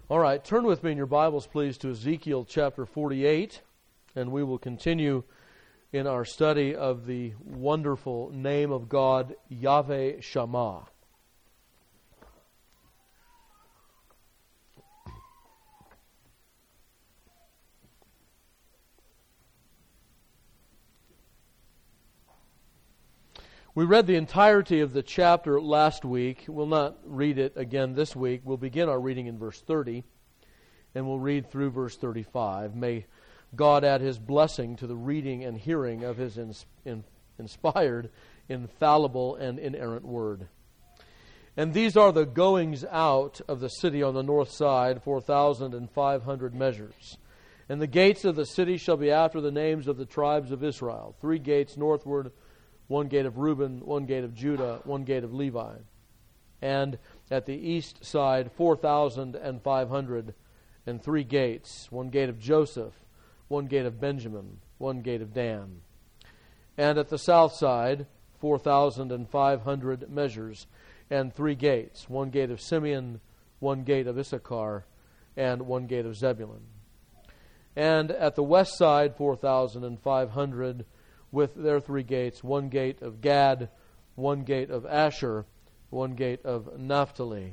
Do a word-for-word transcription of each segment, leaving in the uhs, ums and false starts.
All right, turn with me in your Bibles, please, to Ezekiel chapter forty-eight, and we will continue in our study of the wonderful name of God, Yahweh Shammah. We read the entirety of the chapter last week. We'll not read it again this week. We'll begin our reading in verse thirty, and we'll read through verse thirty-five. May God add His blessing to the reading and hearing of His ins- in- inspired, infallible, and inerrant Word. And these are the goings out of the city on the north side, four thousand five hundred measures. And the gates of the city shall be after the names of the tribes of Israel, three gates northward, one gate of Reuben, one gate of Judah, one gate of Levi. And at the east side, four thousand five hundred and three gates, one gate of Joseph, one gate of Benjamin, one gate of Dan. And at the south side, four thousand five hundred measures and three gates, one gate of Simeon, one gate of Issachar, and one gate of Zebulun. And at the west side, four thousand five hundred with their three gates, one gate of Gad, one gate of Asher, one gate of Naphtali.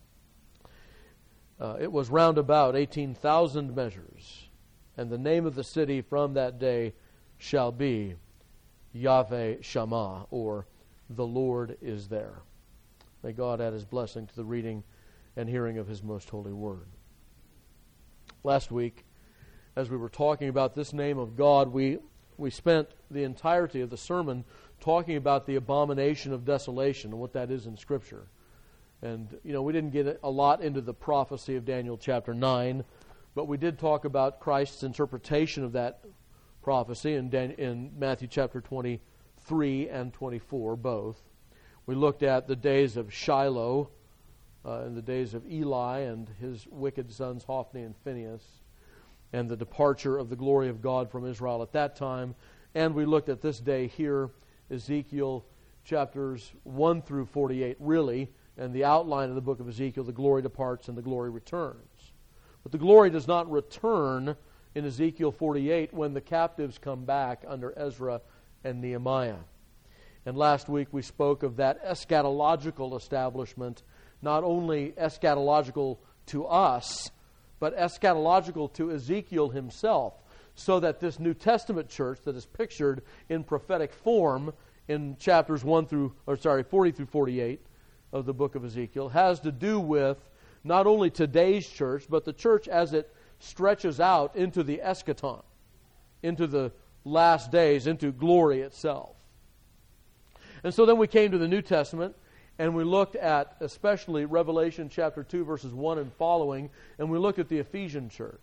Uh, it was round about eighteen thousand measures, and the name of the city from that day shall be Yahweh Shammah, or the Lord is there. May God add His blessing to the reading and hearing of His most holy word. Last week, as we were talking about this name of God, we We spent the entirety of the sermon talking about the abomination of desolation and what that is in Scripture. And, you know, we didn't get a lot into the prophecy of Daniel chapter nine, but we did talk about Christ's interpretation of that prophecy in, Dan- in Matthew chapter twenty-three and twenty-four, both. We looked at the days of Shiloh uh, and the days of Eli and his wicked sons Hophni and Phinehas, and the departure of the glory of God from Israel at that time. And we looked at this day here, Ezekiel chapters one through forty-eight, really, and the outline of the book of Ezekiel, the glory departs and the glory returns. But the glory does not return in Ezekiel forty-eight when the captives come back under Ezra and Nehemiah. And last week we spoke of that eschatological establishment, not only eschatological to us, but eschatological to Ezekiel himself, so that this New Testament church that is pictured in prophetic form in chapters one through, or sorry, forty through forty-eight of the book of Ezekiel has to do with not only today's church, but the church as it stretches out into the eschaton, into the last days, into glory itself. And so then we came to the New Testament, and we looked at especially Revelation chapter two, verses one and following, and we looked at the Ephesian church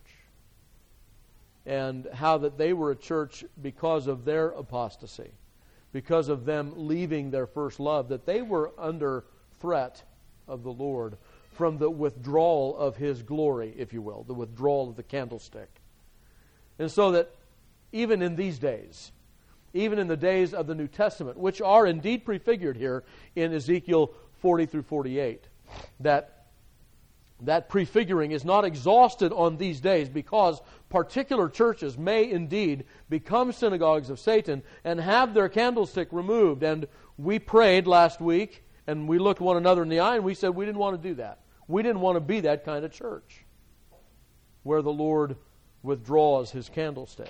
and how that they were a church because of their apostasy, because of them leaving their first love, that they were under threat of the Lord from the withdrawal of His glory, if you will, the withdrawal of the candlestick. And so that even in these days, even in the days of the New Testament, which are indeed prefigured here in Ezekiel forty through forty-eight, that, that prefiguring is not exhausted on these days, because particular churches may indeed become synagogues of Satan and have their candlestick removed. And we prayed last week, and we looked one another in the eye, and we said we didn't want to do that. We didn't want to be that kind of church where the Lord withdraws His candlestick.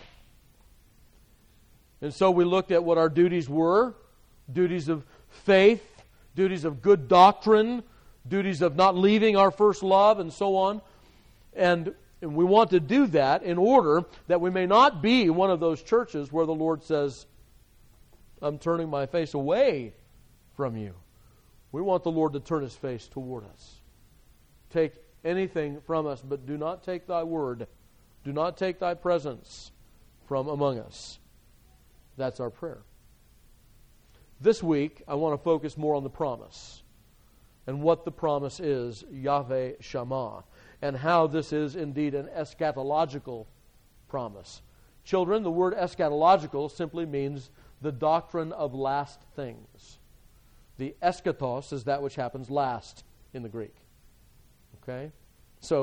And so we looked at what our duties were, duties of faith, duties of good doctrine, duties of not leaving our first love, and so on. And, and we want to do that in order that we may not be one of those churches where the Lord says, I'm turning my face away from you. We want the Lord to turn His face toward us. Take anything from us, but do not take Thy word. Do not take Thy presence from among us. That's our prayer. This week, I want to focus more on the promise and what the promise is, Yahweh Shammah, and how this is indeed an eschatological promise. Children, the word eschatological simply means the doctrine of last things. The eschatos is that which happens last in the Greek. Okay? So,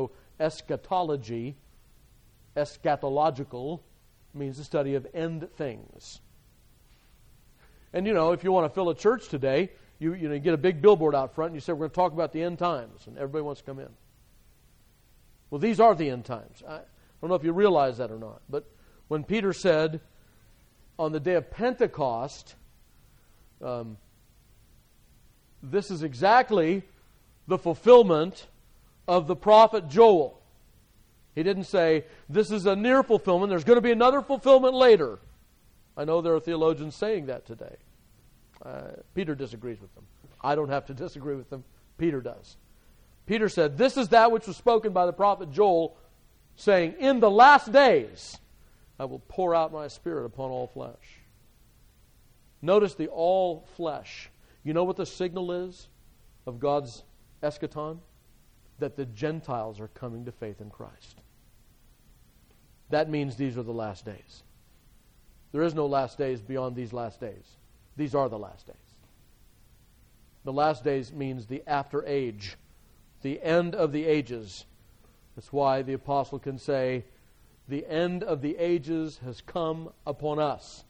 eschatology, eschatological, means the study of end things. And you know, if you want to fill a church today, you you know you get a big billboard out front and you say, we're going to talk about the end times, and everybody wants to come in. Well, these are the end times. I don't know if you realize that or not, but when Peter said on the day of Pentecost, um, this is exactly the fulfillment of the prophet Joel. He didn't say, this is a near fulfillment, there's going to be another fulfillment later. I know there are theologians saying that today. Uh, Peter disagrees with them. I don't have to disagree with them. Peter does. Peter said, this is that which was spoken by the prophet Joel, saying, in the last days I will pour out my Spirit upon all flesh. Notice the all flesh. You know what the signal is of God's eschaton? That the Gentiles are coming to faith in Christ. That means these are the last days. There is no last days beyond these last days. These are the last days. The last days means the after age, the end of the ages. That's why the apostle can say, the end of the ages has come upon us.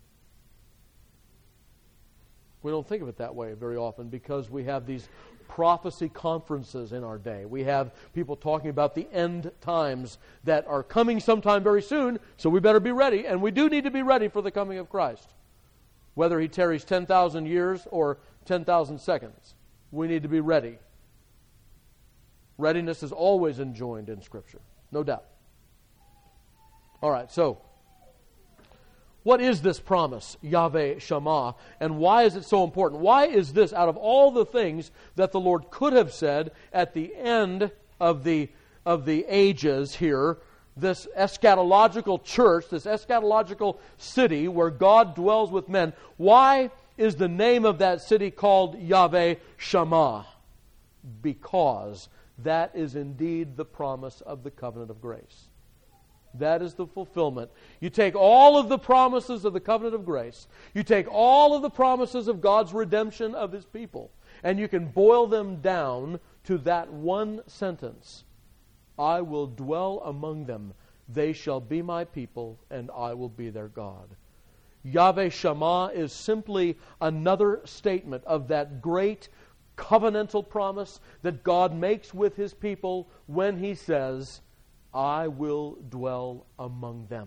We don't think of it that way very often because we have these prophecy conferences in our day. We have people talking about the end times that are coming sometime very soon, so we better be ready, and we do need to be ready for the coming of Christ. Whether He tarries ten thousand years or ten thousand seconds, we need to be ready. Readiness is always enjoined in Scripture, no doubt. All right, so what is this promise, Yahweh Shammah, and why is it so important? Why is this, out of all the things that the Lord could have said at the end of the of the ages here, this eschatological church, this eschatological city where God dwells with men, why is the name of that city called Yahweh Shammah? Because that is indeed the promise of the covenant of grace. That is the fulfillment. You take all of the promises of the covenant of grace, you take all of the promises of God's redemption of His people, and you can boil them down to that one sentence. I will dwell among them. They shall be my people, and I will be their God. Yahweh Shammah is simply another statement of that great covenantal promise that God makes with His people when He says, I will dwell among them.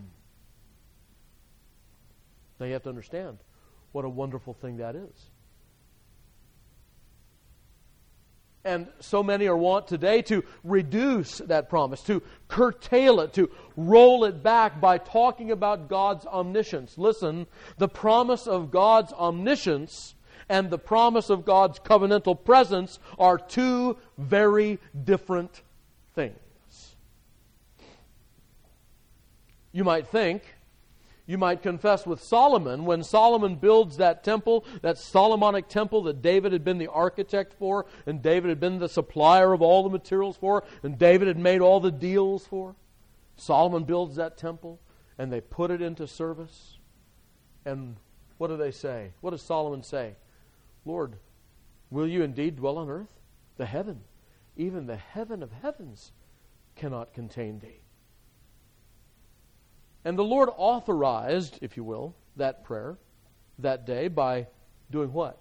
Now you have to understand what a wonderful thing that is. And so many are wont today to reduce that promise, to curtail it, to roll it back by talking about God's omniscience. Listen, the promise of God's omniscience and the promise of God's covenantal presence are two very different things. You might think, you might confess with Solomon, when Solomon builds that temple, that Solomonic temple that David had been the architect for, and David had been the supplier of all the materials for, and David had made all the deals for. Solomon builds that temple, and they put it into service. And what do they say? What does Solomon say? Lord, will you indeed dwell on earth? The heaven, even the heaven of heavens, cannot contain thee. And the Lord authorized, if you will, that prayer that day by doing what?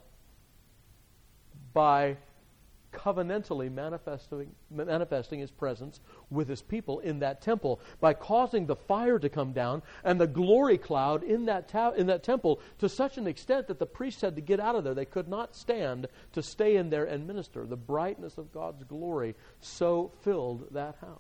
By covenantally manifesting, manifesting His presence with His people in that temple, by causing the fire to come down and the glory cloud in that ta- in that temple to such an extent that the priests had to get out of there. They could not stand to stay in there and minister. The brightness of God's glory so filled that house.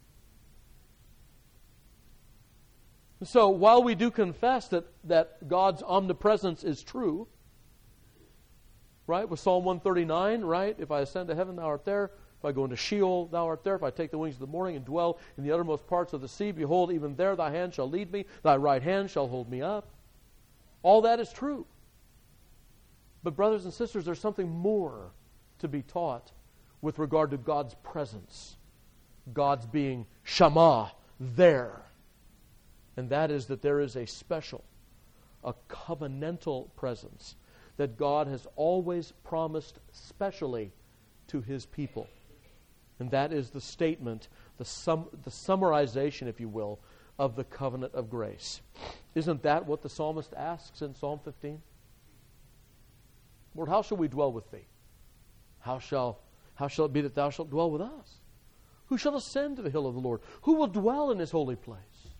So while we do confess that, that God's omnipresence is true, right, with Psalm one thirty-nine, right, if I ascend to heaven, thou art there. If I go into Sheol, thou art there. If I take the wings of the morning and dwell in the uttermost parts of the sea, behold, even there thy hand shall lead me, thy right hand shall hold me up. All that is true. But brothers and sisters, there's something more to be taught with regard to God's presence. God's being Shammah, there. And that is that there is a special, a covenantal presence that God has always promised specially to His people. And that is the statement, the sum, the summarization, if you will, of the covenant of grace. Isn't that what the psalmist asks in Psalm fifteen? Lord, how shall we dwell with Thee? How shall, how shall it be that Thou shalt dwell with us? Who shall ascend to the hill of the Lord? Who will dwell in His holy place?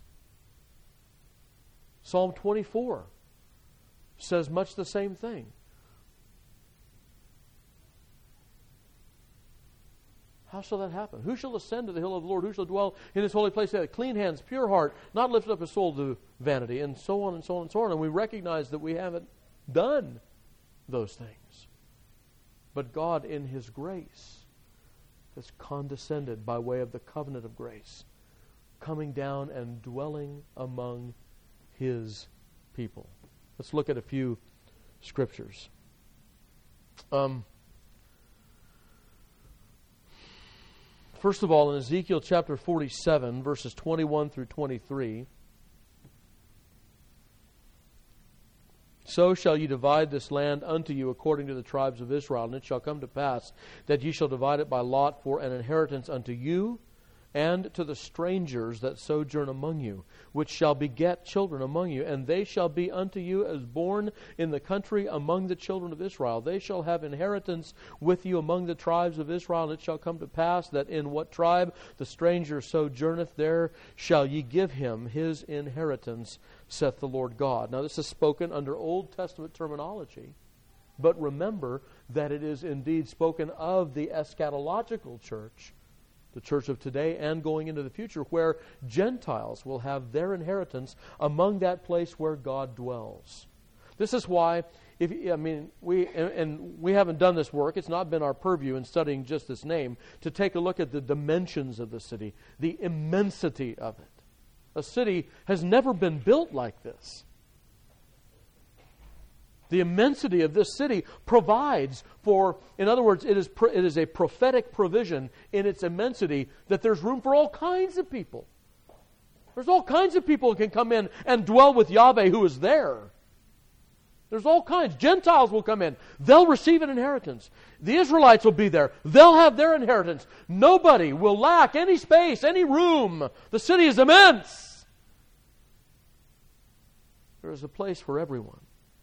Psalm twenty-four says much the same thing. How shall that happen? Who shall ascend to the hill of the Lord? Who shall dwell in His holy place? They have clean hands, pure heart, not lift up his soul to vanity, and so on and so on and so on. And we recognize that we haven't done those things. But God, in His grace, has condescended by way of the covenant of grace, coming down and dwelling among His people. Let's look at a few scriptures. Um, first of all, in Ezekiel chapter forty-seven, verses twenty-one through twenty-three, so shall you divide this land unto you according to the tribes of Israel, and it shall come to pass that ye shall divide it by lot for an inheritance unto you, and to the strangers that sojourn among you, which shall beget children among you, and they shall be unto you as born in the country among the children of Israel. They shall have inheritance with you among the tribes of Israel, and it shall come to pass that in what tribe the stranger sojourneth, there shall ye give him his inheritance, saith the Lord God. Now this is spoken under Old Testament terminology, but remember that it is indeed spoken of the eschatological church, the church of today and going into the future, where Gentiles will have their inheritance among that place where God dwells. This is why, if I mean, we and, and we haven't done this work. It's not been our purview in studying just this name to take a look at the dimensions of the city, the immensity of it. A city has never been built like this. The immensity of this city provides for, in other words, it is pro, it is a prophetic provision in its immensity that there's room for all kinds of people. There's all kinds of people who can come in and dwell with Yahweh who is there. There's all kinds. Gentiles will come in. They'll receive an inheritance. The Israelites will be there. They'll have their inheritance. Nobody will lack any space, any room. The city is immense. There is a place for everyone.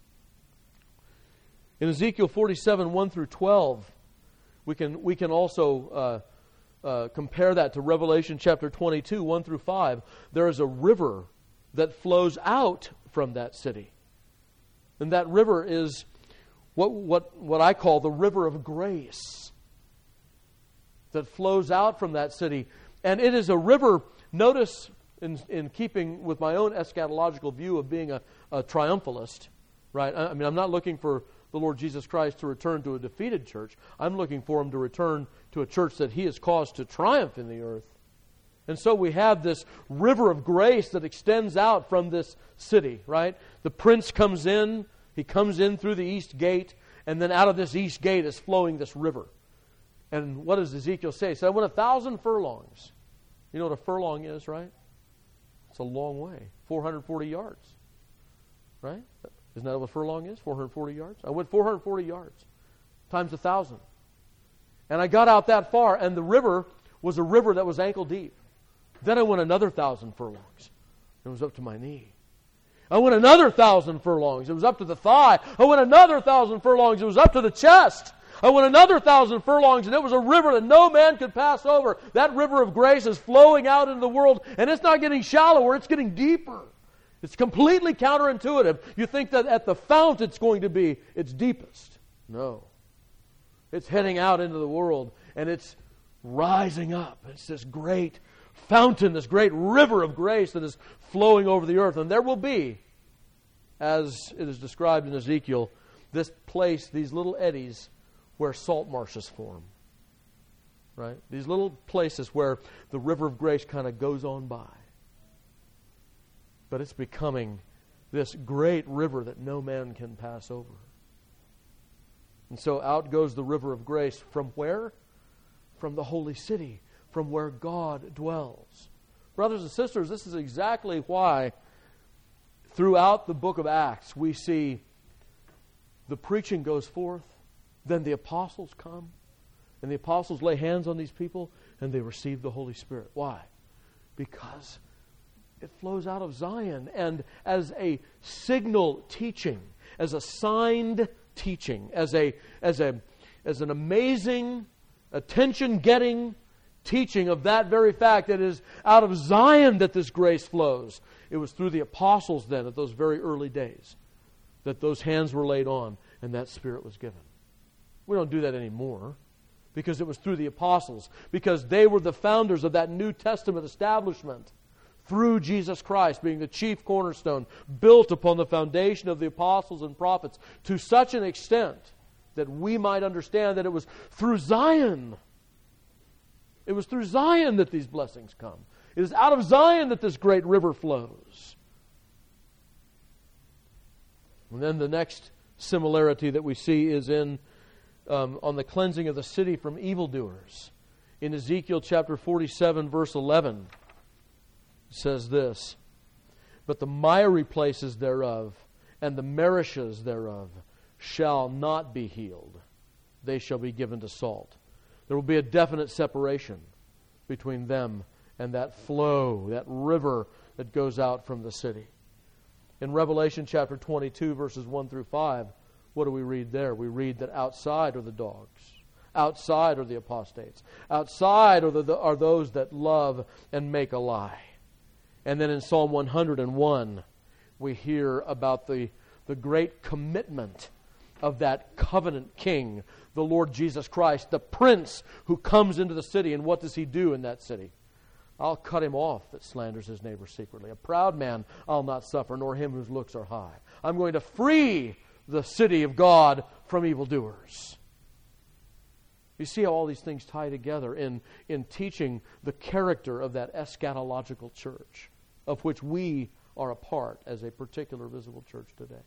In Ezekiel forty-seven, one through twelve, we can we can also uh, uh, compare that to Revelation chapter twenty-two, one through five. There is a river that flows out from that city. And that river is what what what I call the river of grace that flows out from that city. And it is a river, notice, in, in keeping with my own eschatological view of being a, a triumphalist, right? I, I mean, I'm not looking for the Lord Jesus Christ to return to a defeated church. I'm looking for Him to return to a church that He has caused to triumph in the earth. And so we have this river of grace that extends out from this city, right? The prince comes in, he comes in through the east gate, and then out of this east gate is flowing this river. And what does Ezekiel say? He said, I went a thousand furlongs. You know what a furlong is, right? It's a long way. four hundred forty yards. Right? Isn't that what a furlong is? four hundred forty yards? I went four hundred forty yards times a thousand. And I got out that far, and the river was a river that was ankle deep. Then I went another thousand furlongs. It was up to my knee. I went another thousand furlongs. It was up to the thigh. I went another thousand furlongs. It was up to the chest. I went another thousand furlongs, and it was a river that no man could pass over. That river of grace is flowing out into the world, and it's not getting shallower, it's getting deeper. It's completely counterintuitive. You think that at the fount it's going to be its deepest. No. It's heading out into the world, and it's rising up. It's this great fountain, this great river of grace that is flowing over the earth. And there will be, as it is described in Ezekiel, this place, these little eddies where salt marshes form. Right? These little places where the river of grace kind of goes on by. But it's becoming this great river that no man can pass over. And so out goes the river of grace. From where? From the holy city, from where God dwells. Brothers and sisters, this is exactly why throughout the book of Acts we see the preaching goes forth, then the apostles come, and the apostles lay hands on these people, and they received the Holy Spirit. Why? Because it flows out of Zion, and as a signal teaching, as a signed teaching, as a as a as an amazing, attention-getting teaching of that very fact that it is out of Zion that this grace flows. It was through the apostles then, at those very early days, that those hands were laid on and that Spirit was given. We don't do that anymore because it was through the apostles, because they were the founders of that New Testament establishment through Jesus Christ being the chief cornerstone, built upon the foundation of the apostles and prophets to such an extent that we might understand that it was through Zion. It was through Zion that these blessings come. It is out of Zion that this great river flows. And then the next similarity that we see is in um, on the cleansing of the city from evildoers. In Ezekiel chapter forty-seven, verse eleven, it says this, "But the miry places thereof and the marishes thereof shall not be healed. They shall be given to salt." There will be a definite separation between them and that flow, that river that goes out from the city. In Revelation chapter twenty-two, verses one through five, what do we read there? We read that outside are the dogs. Outside are the apostates. Outside are, the, are those that love and make a lie. And then in Psalm one hundred one, we hear about the, the great commitment of that covenant king, the Lord Jesus Christ, the prince who comes into the city. And what does he do in that city? "I'll cut him off that slanders his neighbor secretly. A proud man I'll not suffer, nor him whose looks are high. I'm going to free the city of God from evildoers." You see how all these things tie together in, in teaching the character of that eschatological church, of which we are a part as a particular visible church today.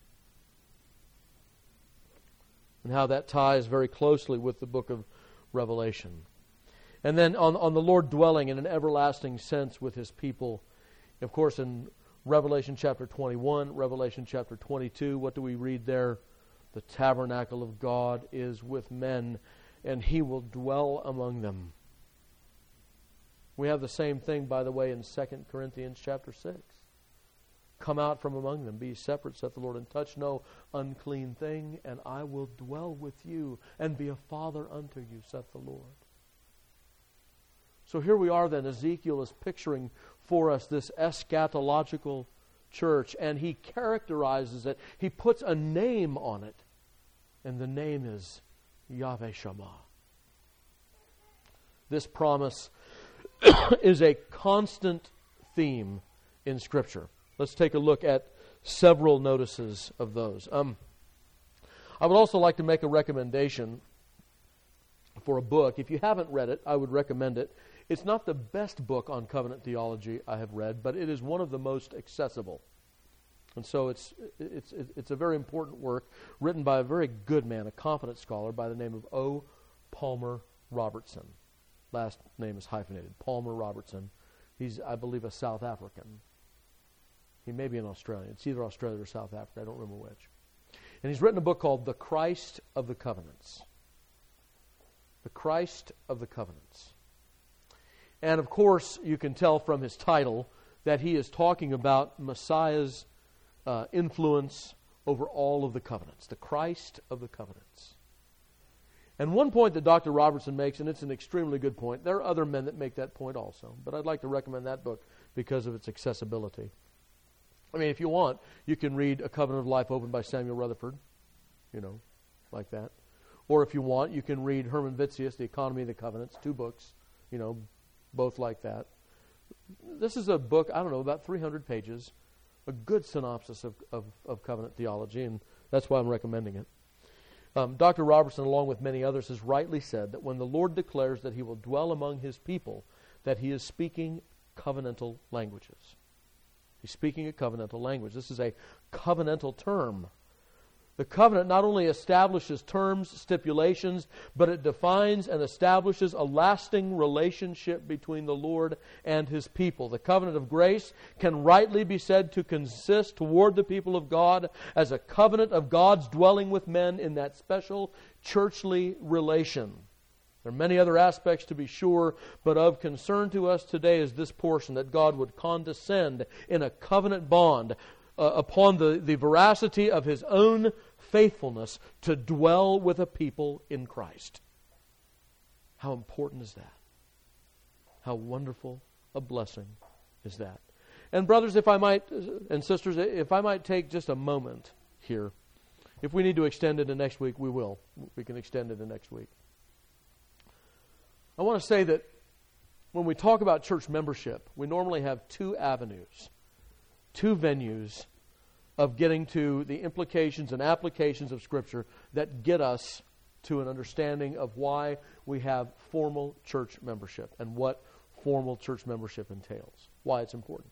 And how that ties very closely with the book of Revelation. And then on, on the Lord dwelling in an everlasting sense with His people. Of course, in Revelation chapter twenty-one, Revelation chapter twenty-two, what do we read there? "The tabernacle of God is with men, and He will dwell among them." We have the same thing, by the way, in Second Corinthians chapter six. "Come out from among them, be separate, saith the Lord, and touch no unclean thing, and I will dwell with you, and be a father unto you, saith the Lord." So here we are then, Ezekiel is picturing for us this eschatological church, and he characterizes it. He puts a name on it, and the name is Yahweh Shammah. This promise is a constant theme in Scripture. Let's take a look at several notices of those. Um, I would also like to make a recommendation for a book. If you haven't read it, I would recommend it. It's not the best book on covenant theology I have read, but it is one of the most accessible. And so it's it's it's a very important work written by a very good man, a competent scholar by the name of O. Palmer Robertson. Last name is hyphenated, Palmer Robertson. He's, I believe, a South African. He may be an Australian. It's either Australia or South Africa. I don't remember which. And he's written a book called The Christ of the Covenants. The Christ of the Covenants. And of course, you can tell from his title that he is talking about Messiah's uh, influence over all of the covenants. The Christ of the Covenants. And one point that Doctor Robertson makes, and it's an extremely good point, there are other men that make that point also, but I'd like to recommend that book because of its accessibility. I mean, if you want, you can read A Covenant of Life opened by Samuel Rutherford, you know, like that. Or if you want, you can read Herman Vitzius, The Economy of the Covenants, two books, you know, both like that. This is a book, I don't know, about three hundred pages, a good synopsis of, of, of covenant theology, and that's why I'm recommending it. Um, Doctor Robertson, along with many others, has rightly said that when the Lord declares that He will dwell among His people, that He is speaking covenantal languages. He's speaking a covenantal language. This is a covenantal term. The covenant not only establishes terms, stipulations, but it defines and establishes a lasting relationship between the Lord and His people. The covenant of grace can rightly be said to consist toward the people of God as a covenant of God's dwelling with men in that special churchly relation. There are many other aspects to be sure, but of concern to us today is this portion, that God would condescend in a covenant bond uh, upon the, the veracity of His own faithfulness to dwell with a people in Christ. How important is that? How wonderful a blessing is that? And brothers, if I might, and sisters, if I might take just a moment here. If we need to extend it to next week, we will. We can extend it to next week. I want to say that when we talk about church membership, we normally have two avenues, two venues of getting to the implications and applications of Scripture that get us to an understanding of why we have formal church membership and what formal church membership entails, why it's important.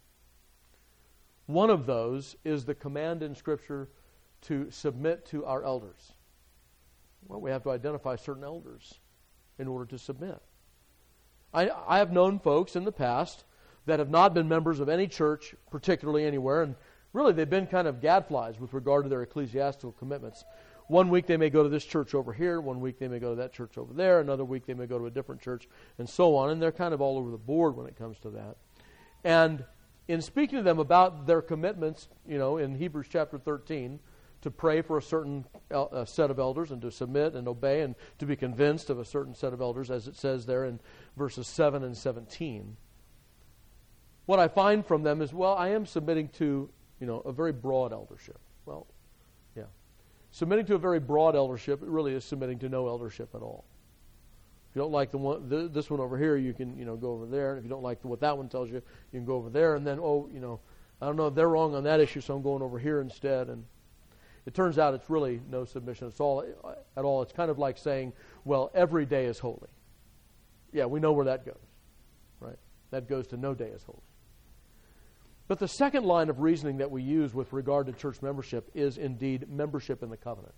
One of those is the command in Scripture to submit to our elders. Well, we have to identify certain elders in order to submit. I, I have known folks in the past that have not been members of any church, particularly anywhere, and really they've been kind of gadflies with regard to their ecclesiastical commitments. One week they may go to this church over here, one week they may go to that church over there, another week they may go to a different church, and so on, and they're kind of all over the board when it comes to that. And in speaking to them about their commitments, you know, in Hebrews chapter thirteen, to pray for a certain uh, set of elders and to submit and obey and to be convinced of a certain set of elders, as it says there in verses seven and seventeen. What I find from them is, well, I am submitting to, you know, a very broad eldership. Well, yeah. Submitting to a very broad eldership, it really is submitting to no eldership at all. If you don't like the one, the, this one over here, you can, you know, go over there. And if you don't like the, what that one tells you, you can go over there. And then, oh, you know, I don't know, they're wrong on that issue, so I'm going over here instead. And it turns out it's really no submission at all. At all. It's kind of like saying, well, every day is holy. Yeah, we know where that goes, right? That goes to no day is holy. But the second line of reasoning that we use with regard to church membership is indeed membership in the covenant.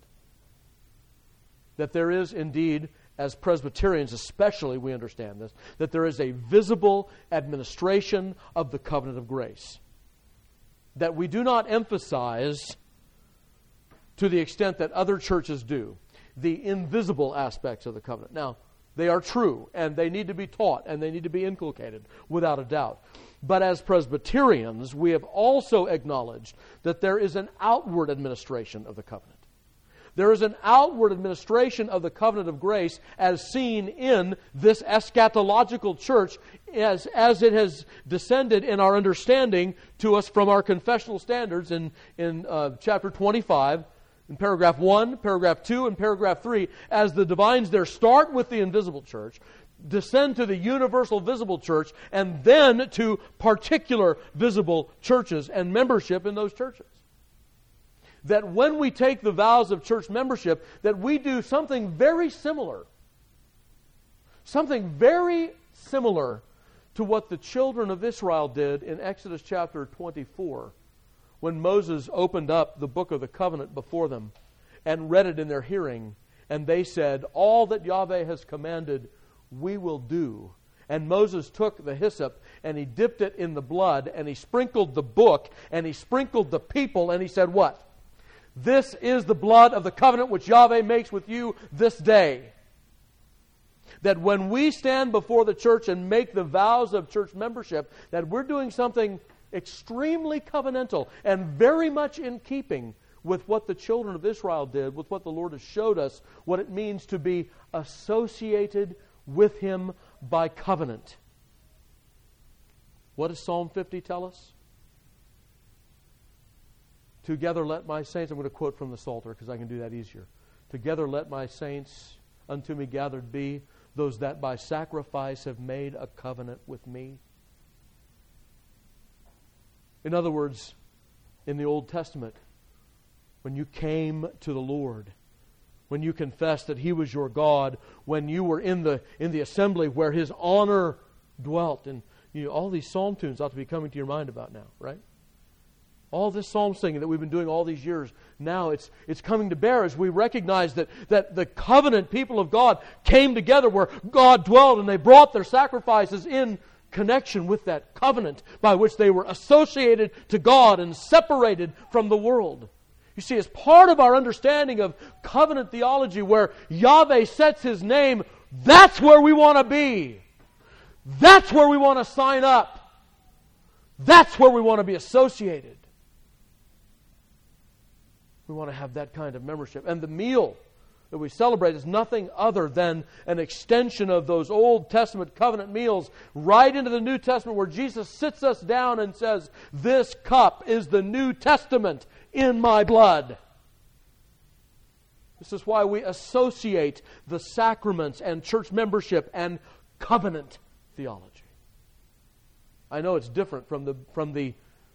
That there is indeed, as Presbyterians especially we understand this, that there is a visible administration of the covenant of grace. That we do not emphasize to the extent that other churches do, the invisible aspects of the covenant. Now, they are true, and they need to be taught, and they need to be inculcated, without a doubt. But as Presbyterians, we have also acknowledged that there is an outward administration of the covenant. There is an outward administration of the covenant of grace as seen in this eschatological church as, as it has descended in our understanding to us from our confessional standards in, in uh, chapter twenty-five, in paragraph one, paragraph two, and paragraph three, as the divines there start with the invisible church, descend to the universal visible church, and then to particular visible churches and membership in those churches. That when we take the vows of church membership, that we do something very similar. Something very similar to what the children of Israel did in Exodus chapter twenty-four, when Moses opened up the book of the covenant before them and read it in their hearing, and they said, all that Yahweh has commanded, we will do. And Moses took the hyssop and he dipped it in the blood and he sprinkled the book and he sprinkled the people and he said what? This is the blood of the covenant which Yahweh makes with you this day. That when we stand before the church and make the vows of church membership, that we're doing something extremely covenantal and very much in keeping with what the children of Israel did, with what the Lord has showed us, what it means to be associated with Him by covenant. What does Psalm fifty tell us? Together let my saints, I'm going to quote from the Psalter because I can do that easier. Together let my saints unto me gathered be, those that by sacrifice have made a covenant with me. In other words, in the Old Testament, when you came to the Lord, when you confessed that He was your God, when you were in the in the assembly where His honor dwelt, and you know, all these psalm tunes ought to be coming to your mind about now, right? All this psalm singing that we've been doing all these years, now it's it's coming to bear as we recognize that, that the covenant people of God came together where God dwelled, and they brought their sacrifices in connection with that covenant by which they were associated to God and separated from the world. You see, as part of our understanding of covenant theology, where Yahweh sets His name That's where we want to be. That's where we want to sign up. That's where we want to be associated. We want to have that kind of membership. And the meal that we celebrate is nothing other than an extension of those Old Testament covenant meals right into the New Testament, where Jesus sits us down and says, "This cup is the New Testament in my blood." This is why we associate the sacraments and church membership and covenant theology. I know it's different from the from the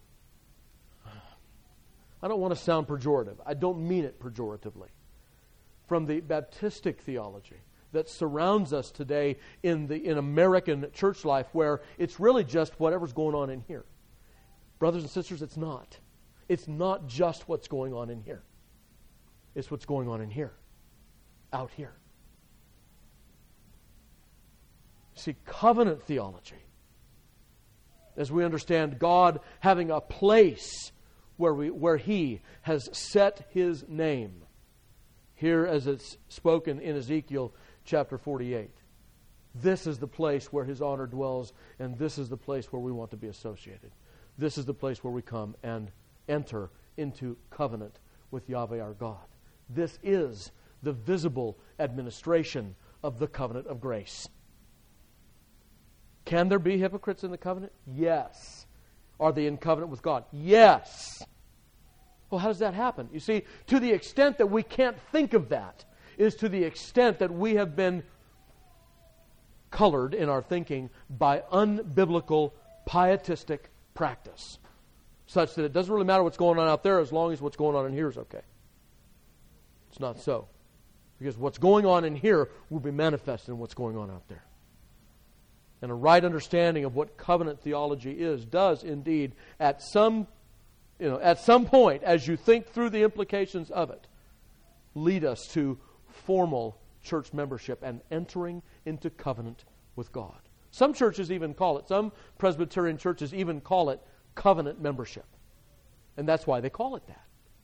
I don't want to sound pejorative. I don't mean it pejoratively. From the Baptistic theology that surrounds us today in the in American church life, where it's really just whatever's going on in here. Brothers and sisters, it's not. It's not just what's going on in here. It's what's going on in here, out here. See, covenant theology, as we understand God having a place where we where He has set His name, here as it's spoken in Ezekiel chapter forty-eight. This is the place where His honor dwells, and this is the place where we want to be associated. This is the place where we come and enter into covenant with Yahweh our God. This is the visible administration of the covenant of grace. Can there be hypocrites in the covenant? Yes. Are they in covenant with God? Yes. Well, how does that happen? You see, to the extent that we can't think of that is to the extent that we have been colored in our thinking by unbiblical pietistic practice, such that it doesn't really matter what's going on out there as long as what's going on in here is okay. It's not so. Because what's going on in here will be manifested in what's going on out there. And a right understanding of what covenant theology is does indeed, at some, you know, at some point, as you think through the implications of it, lead us to formal church membership and entering into covenant with God. Some churches even call it, some Presbyterian churches even call it covenant membership. And that's why they call it that.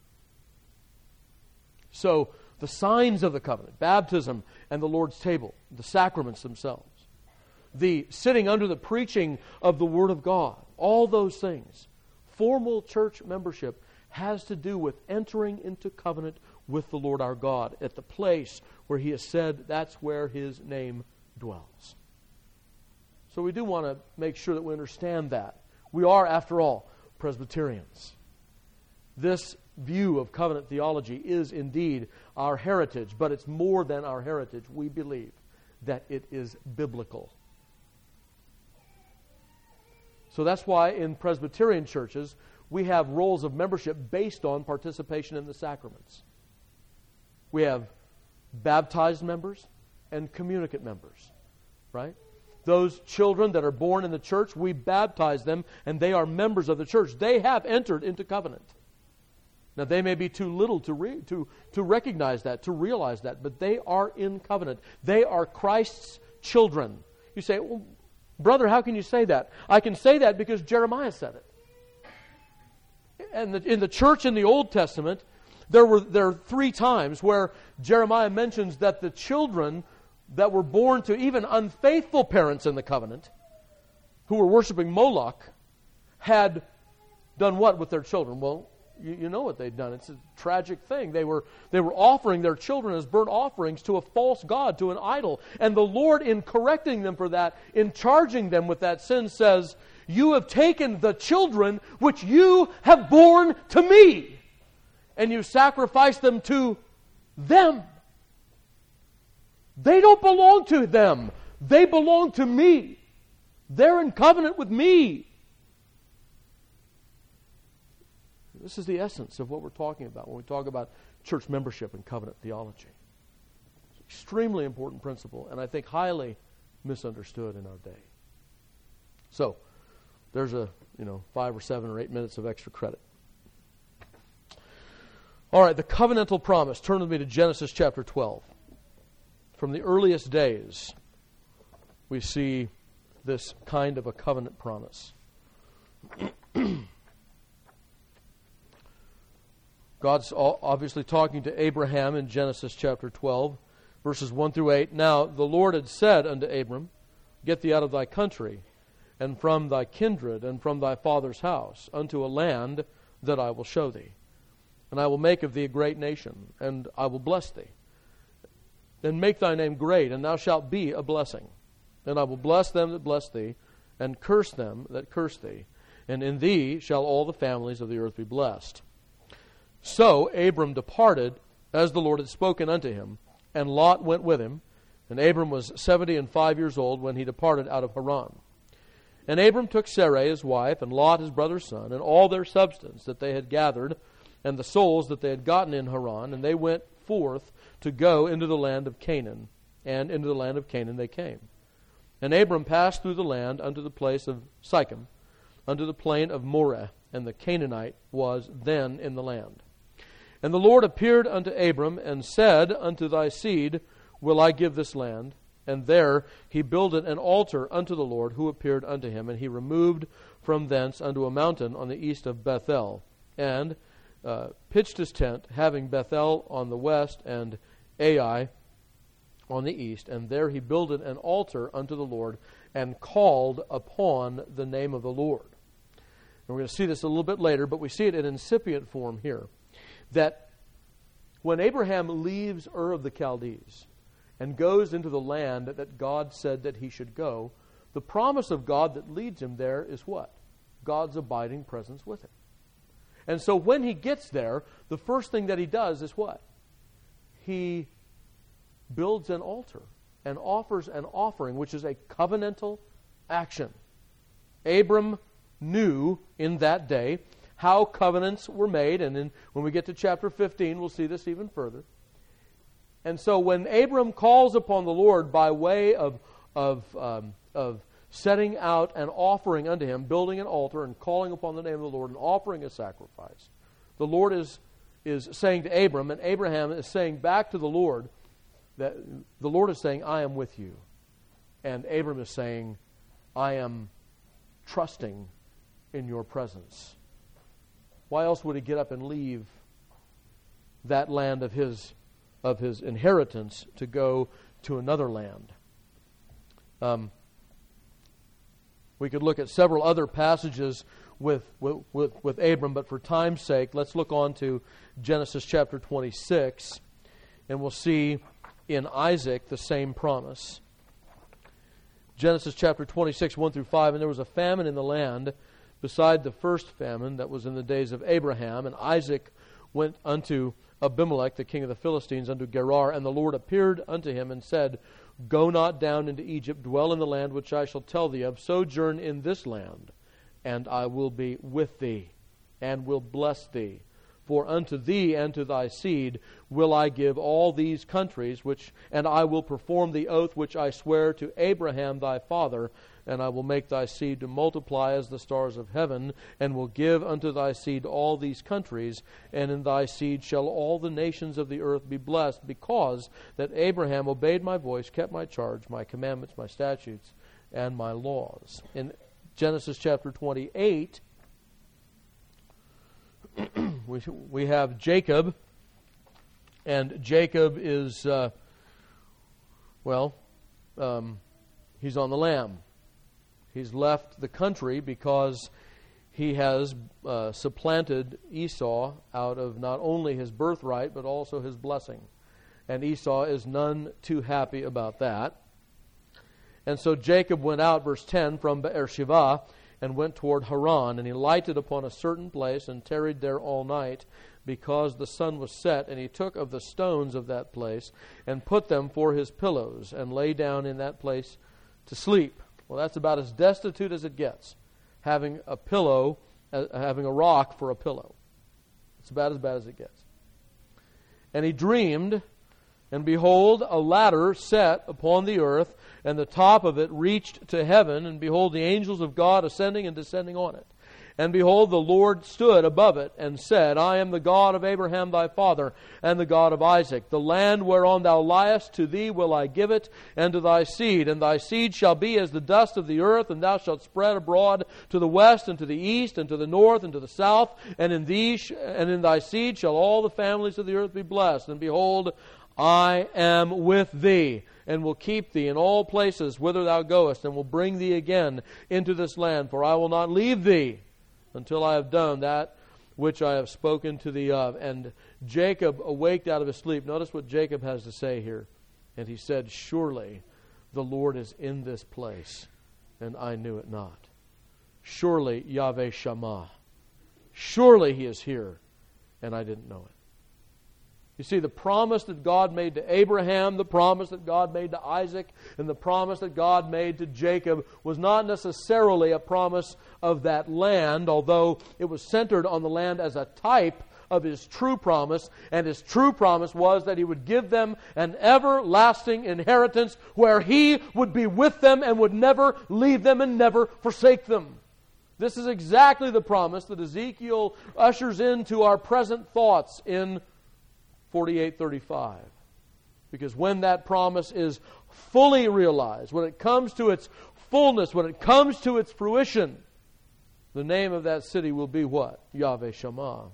So, the signs of the covenant, baptism and the Lord's table, the sacraments themselves, the sitting under the preaching of the Word of God, all those things, formal church membership has to do with entering into covenant with the Lord our God at the place where He has said that's where His name dwells. So we do want to make sure that we understand that. We are, after all, Presbyterians. This view of covenant theology is indeed our heritage, but it's more than our heritage. We believe that it is biblical. So that's why in Presbyterian churches we have roles of membership based on participation in the sacraments. We have baptized members and communicant members, right? Those children that are born in the church, we baptize them and they are members of the church. They have entered into covenant. Now, they may be too little to, re- to, to recognize that, to realize that, but they are in covenant. They are Christ's children. You say, well, brother, how can you say that? I can say that because Jeremiah said it. And the, in the church in the Old Testament, there were there are three times where Jeremiah mentions that the children that were born to even unfaithful parents in the covenant, who were worshiping Moloch, had done what with their children? Well, You, you know what they'd done. It's a tragic thing. They were they were offering their children as burnt offerings to a false god, to an idol. And the Lord, in correcting them for that, in charging them with that sin, says, "You have taken the children which you have borne to me, and you sacrificed them to them. They don't belong to them. They belong to me. They're in covenant with me." This is the essence of what we're talking about when we talk about church membership and covenant theology. It's an extremely important principle, and I think highly misunderstood in our day. So, there's a, you know, five or seven or eight minutes of extra credit. All right, the covenantal promise. Turn with me to Genesis chapter twelve. From the earliest days, we see this kind of a covenant promise. God's obviously talking to Abraham in Genesis chapter twelve, Verses one through eight, Now the Lord had said unto Abram, Get thee out of thy country, and from thy kindred, and from thy father's house, unto a land that I will show thee. And I will make of thee a great nation, and I will bless thee. And make thy name great, and thou shalt be a blessing. And I will bless them that bless thee, and curse them that curse thee. And in thee shall all the families of the earth be blessed. So Abram departed, as the Lord had spoken unto him, and Lot went with him. And Abram was seventy and five years old when he departed out of Haran. And Abram took Sarai his wife, and Lot his brother's son, and all their substance that they had gathered, and the souls that they had gotten in Haran, and they went forth to go into the land of Canaan. And into the land of Canaan they came. And Abram passed through the land unto the place of Sichem, unto the plain of Moreh, and the Canaanite was then in the land. And the Lord appeared unto Abram, and said, Unto thy seed will I give this land. And there he builded an altar unto the Lord, who appeared unto him. And he removed from thence unto a mountain on the east of Bethel, and uh, pitched his tent, having Bethel on the west, and Ai on the east. And there he builded an altar unto the Lord, and called upon the name of the Lord. And we're going to see this a little bit later, but we see it in incipient form here. That when Abraham leaves Ur of the Chaldees and goes into the land that God said that he should go, the promise of God that leads him there is what? God's abiding presence with him. And so when he gets there, the first thing that he does is what? He builds an altar and offers an offering, which is a covenantal action. Abram knew in that day how covenants were made, and then when we get to chapter fifteen, we'll see this even further. And so when Abram calls upon the Lord by way of, of, um, of setting out an offering unto him, building an altar and calling upon the name of the Lord and offering a sacrifice, the Lord is, is saying to Abram, and Abraham is saying back to the Lord, that the Lord is saying, I am with you. And Abram is saying, I am trusting in your presence. Why else would he get up and leave that land of his of his inheritance to go to another land? Um, we could look at several other passages with, with, with, with Abram, but for time's sake, let's look on to Genesis chapter twenty-six, and we'll see in Isaac the same promise. Genesis chapter twenty-six, one through five, And there was a famine in the land, beside the first famine that was in the days of Abraham. And Isaac went unto Abimelech, the king of the Philistines, unto Gerar. And the Lord appeared unto him and said, Go not down into Egypt, dwell in the land which I shall tell thee of, sojourn in this land, and I will be with thee, and will bless thee. For unto thee and to thy seed will I give all these countries, which, and I will perform the oath which I swear to Abraham thy father, and I will make thy seed to multiply as the stars of heaven, and will give unto thy seed all these countries, and in thy seed shall all the nations of the earth be blessed, because that Abraham obeyed my voice, kept my charge, my commandments, my statutes, and my laws. In Genesis chapter twenty-eight, we, we have Jacob, and Jacob is, uh, well, um, he's on the lam. He's left the country because he has uh, supplanted Esau out of not only his birthright, but also his blessing. And Esau is none too happy about that. And so Jacob went out, verse ten, from Beersheba, and went toward Haran. And he lighted upon a certain place, and tarried there all night, because the sun was set. And he took of the stones of that place, and put them for his pillows, and lay down in that place to sleep. Well, that's about as destitute as it gets, having a pillow, uh, having a rock for a pillow. It's about as bad as it gets. And he dreamed, and behold, a ladder set upon the earth, and the top of it reached to heaven, and behold, the angels of God ascending and descending on it. And behold, the Lord stood above it, and said, I am the God of Abraham thy father, and the God of Isaac. The land whereon thou liest, to thee will I give it, and to thy seed. And thy seed shall be as the dust of the earth, and thou shalt spread abroad to the west, and to the east, and to the north, and to the south. And in thee sh- and in thy seed shall all the families of the earth be blessed. And behold, I am with thee, and will keep thee in all places whither thou goest, and will bring thee again into this land. For I will not leave thee until I have done that which I have spoken to thee of. And Jacob awaked out of his sleep. Notice what Jacob has to say here. And he said, surely the Lord is in this place, and I knew it not. Surely Yahweh Shammah. Surely He is here, and I didn't know it. You see, the promise that God made to Abraham, the promise that God made to Isaac, and the promise that God made to Jacob was not necessarily a promise of that land, although it was centered on the land as a type of His true promise, and His true promise was that He would give them an everlasting inheritance where He would be with them and would never leave them and never forsake them. This is exactly the promise that Ezekiel ushers into our present thoughts in forty-eight thirty-five. Because when that promise is fully realized, when it comes to its fullness, when it comes to its fruition, the name of that city will be what? Yahweh Shammah.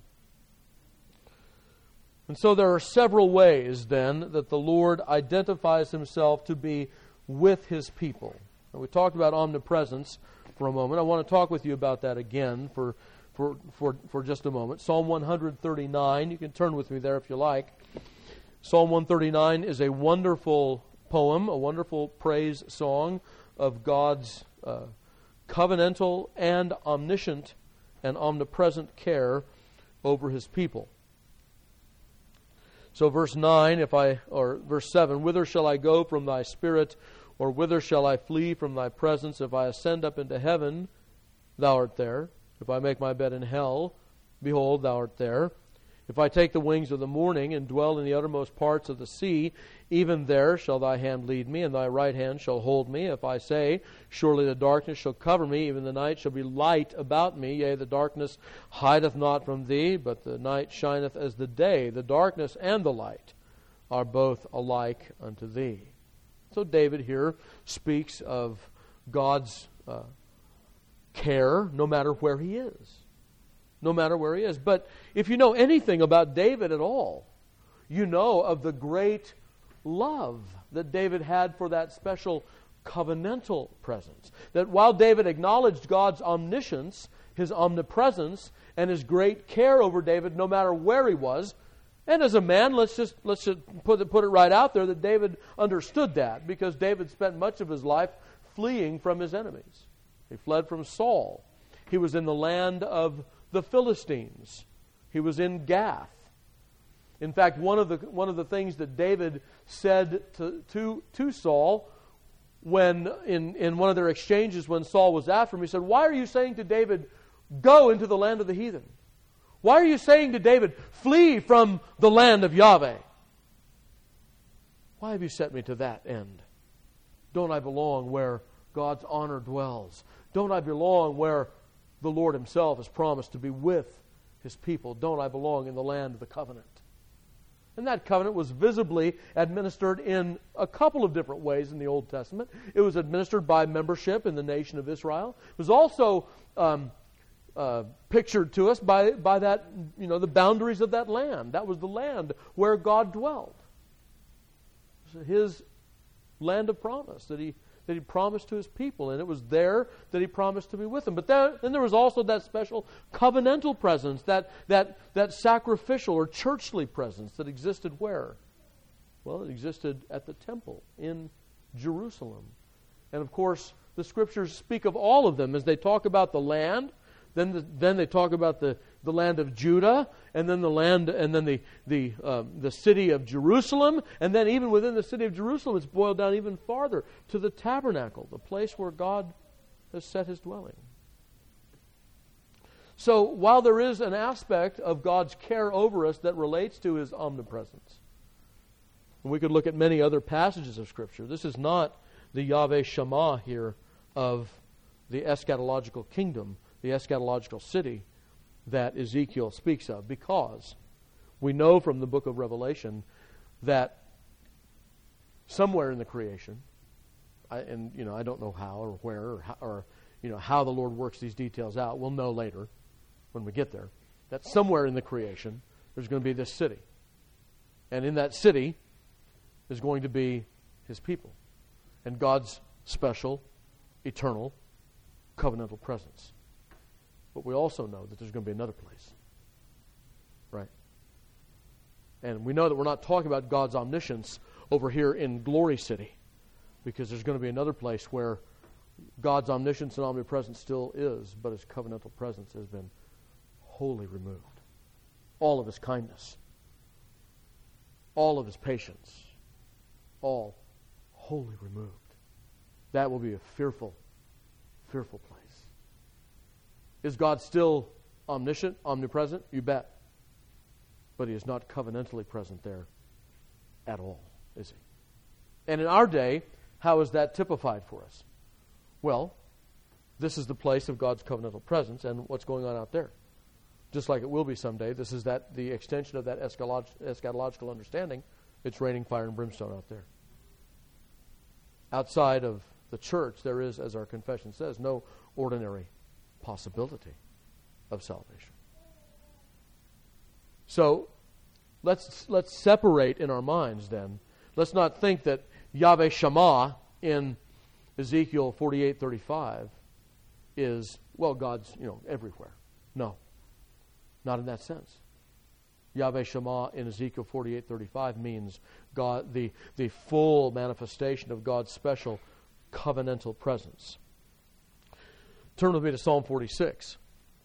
And so there are several ways then that the Lord identifies Himself to be with His people. And we talked about omnipresence for a moment. I want to talk with you about that again for For, for, for just a moment. Psalm one thirty-nine, you can turn with me there if you like. Psalm one thirty-nine is a wonderful poem, a wonderful praise song of God's uh, covenantal and omniscient and omnipresent care over His people. So verse nine, if I or verse seven, whither shall I go from thy spirit, or whither shall I flee from thy presence? If I ascend up into heaven, thou art there. If I make my bed in hell, behold, thou art there. If I take the wings of the morning and dwell in the uttermost parts of the sea, even there shall thy hand lead me, and thy right hand shall hold me. If I say, surely the darkness shall cover me, even the night shall be light about me. Yea, the darkness hideth not from thee, but the night shineth as the day. The darkness and the light are both alike unto thee. So David here speaks of God's uh, care no matter where he is. No matter where he is. But if you know anything about David at all, you know of the great love that David had for that special covenantal presence. That while David acknowledged God's omniscience, His omnipresence, and His great care over David no matter where he was, and as a man, let's just let's just put it, put it right out there that David understood that, because David spent much of his life fleeing from his enemies. He fled from Saul. He was in the land of the Philistines. He was in Gath. In fact, one of the one of the things that David said to to, to Saul when in, in one of their exchanges when Saul was after him, he said, "Why are you saying to David, go into the land of the heathen? Why are you saying to David, flee from the land of Yahweh? Why have you set me to that end? Don't I belong where God's honor dwells? Don't I belong where the Lord Himself has promised to be with His people? Don't I belong in the land of the covenant?" And that covenant was visibly administered in a couple of different ways in the Old Testament. It was administered by membership in the nation of Israel. It was also um, uh, pictured to us by, by that, you know, the boundaries of that land. That was the land where God dwelled. His land of promise that He that He promised to His people, and it was there that He promised to be with them. But then, then there was also that special covenantal presence, that, that, that sacrificial or churchly presence that existed where? Well, it existed at the temple in Jerusalem. And of course, the Scriptures speak of all of them as they talk about the land. Then, the, then they talk about the, the land of Judah, and then the land, and then the the um, the city of Jerusalem, and then even within the city of Jerusalem, it's boiled down even farther to the tabernacle, the place where God has set His dwelling. So, while there is an aspect of God's care over us that relates to His omnipresence, and we could look at many other passages of Scripture, this is not the Yahweh Shammah here of the eschatological kingdom, the eschatological city that Ezekiel speaks of, because we know from the book of Revelation that somewhere in the creation, I, and you know I don't know how or where or, how, or you know how the Lord works these details out. We'll know later when we get there. That somewhere in the creation there's going to be this city, and in that city is going to be His people and God's special, eternal, covenantal presence. But we also know that there's going to be another place. Right? And we know that we're not talking about God's omniscience over here in Glory City, because there's going to be another place where God's omniscience and omnipresence still is, but His covenantal presence has been wholly removed. All of His kindness, all of His patience, all wholly removed. That will be a fearful, fearful place. Is God still omniscient, omnipresent? You bet. But He is not covenantally present there at all, is He? And in our day, how is that typified for us? Well, this is the place of God's covenantal presence and what's going on out there. Just like it will be someday, this is that the extension of that eschatolog- eschatological understanding. It's raining fire and brimstone out there. Outside of the church, there is, as our confession says, no ordinary possibility of salvation. So, let's let's separate in our minds then. Let's not think that Yahweh Shammah in Ezekiel forty-eight thirty-five is, well, God's, you know, everywhere. No. Not in that sense. Yahweh Shammah in Ezekiel forty-eight thirty-five means God, the, the full manifestation of God's special covenantal presence. Turn with me to Psalm forty-six.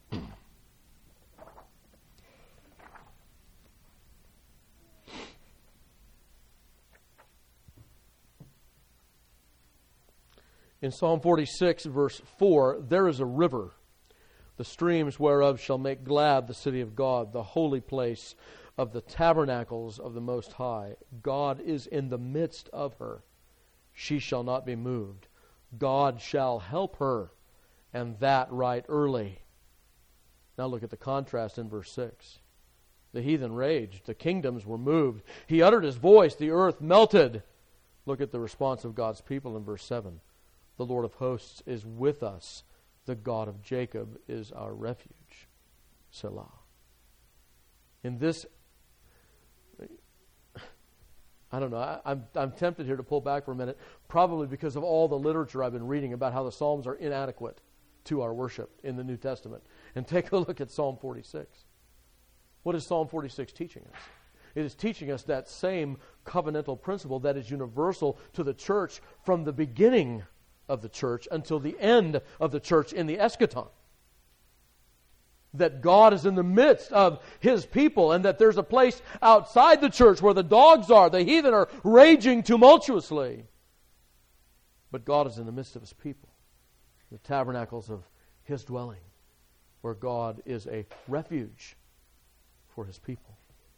In Psalm forty-six, verse four, there is a river, the streams whereof shall make glad the city of God, the holy place of the tabernacles of the Most High. God is in the midst of her. She shall not be moved. God shall help her, and that right early. Now look at the contrast in verse six. The heathen raged. The kingdoms were moved. He uttered His voice. The earth melted. Look at the response of God's people in verse seven. The Lord of hosts is with us. The God of Jacob is our refuge. Selah. In this, I don't know, I, I'm, I'm tempted here to pull back for a minute, probably because of all the literature I've been reading about how the Psalms are inadequate to our worship in the New Testament. And take a look at Psalm forty-six. What is Psalm forty-six teaching us? It is teaching us that same covenantal principle that is universal to the church from the beginning of the church until the end of the church in the eschaton. That God is in the midst of His people, and that there's a place outside the church where the dogs are, the heathen are raging tumultuously. But God is in the midst of His people, the tabernacles of His dwelling, where God is a refuge for His people.